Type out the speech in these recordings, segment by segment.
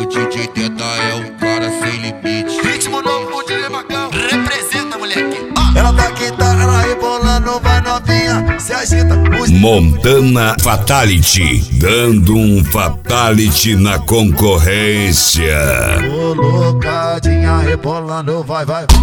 DJ Teta é um cara sem limite. Ritmo novo com o DJ Macão. Representa, moleque. Ela tá quitada, ela rebolando, vai novinha, se agita. Montana Fatality, dando um fatality na concorrência. Colocadinha, rebolando, vai.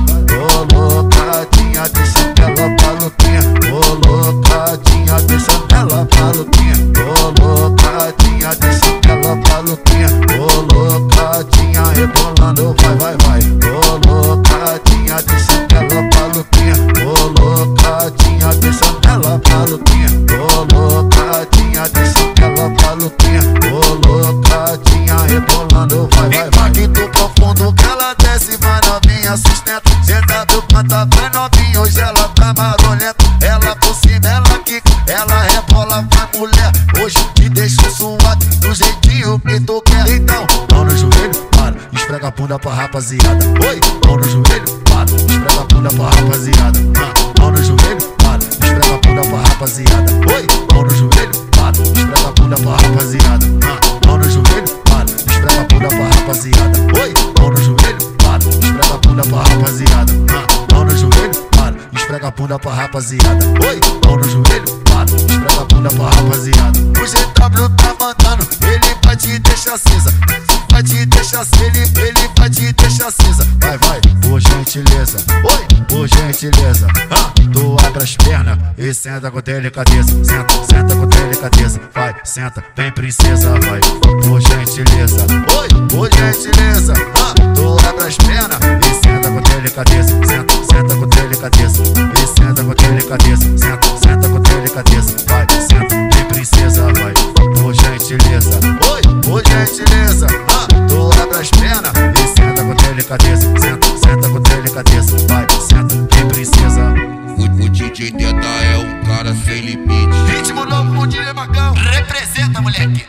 Colocadinha, deixa ela maluquinha. Colocadinha, deixa ela maluquinha. Colocadinha, deixa ela maluquinha. Colocadinha, rebolando, vai. Colocadinha, deixa ela maluquinha. Colocadinha, deixa ela maluquinha. Colocadinha, deixa ela maluquinha. Colocadinha, rebolando, vai. Impacto profundo que ela desce, vai novinha, sustenta. Senta do canta, vai novinha, hoje ela tá marolenta. Ela por cima, ela quica, ela rebola, vai mulher. Hoje te deixo suado, do jeitinho que tu quer. Então, mão no joelho, para, esfrega a bunda pra rapaziada. Oi, mão no joelho, para, esfrega a bunda pra rapaziada. Mão no joelho, para, esfrega a bunda pra rapaziada. Oi, mão no joelho, para, esfrega a bunda pra rapaziada. Mão no joelho, para, esfrega a bunda pra rapaziada. Oi, mão no joelho, para, esfrega a bunda pra rapaziada. Mão no joelho, para, esfrega a bunda pra rapaziada. Oi, mão no joelho, para, esfrega a bunda pra rapaziada. O GW tá mandando, ele vai te deixar cinza. Vai te deixar cinza, ele vai te deixar cinza. Vai, por gentileza. Oi, por gentileza. Tu abre as pernas e senta com delicadeza. Senta com delicadeza. Vai, senta, vem princesa, vai. Por gentileza. Oi, por gentileza. Tu abre as pernas e senta com delicadeza. Senta com delicadeza. E senta com delicadeza. Senta com delicadeza. Vai, senta, vem princesa, vai. Por gentileza. Oi, por gentileza. Tu abre as pernas e senta com delicadeza. Senta com delicadeza. Vai, senta, vem princesa. O DJ Teta é um cara sem limite. Ritmo novo com o DJ Macão. Representa, moleque.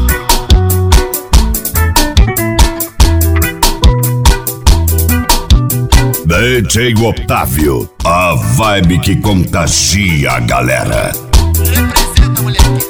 DJ Otávio, a vibe que contagia a galera. Representa, moleque.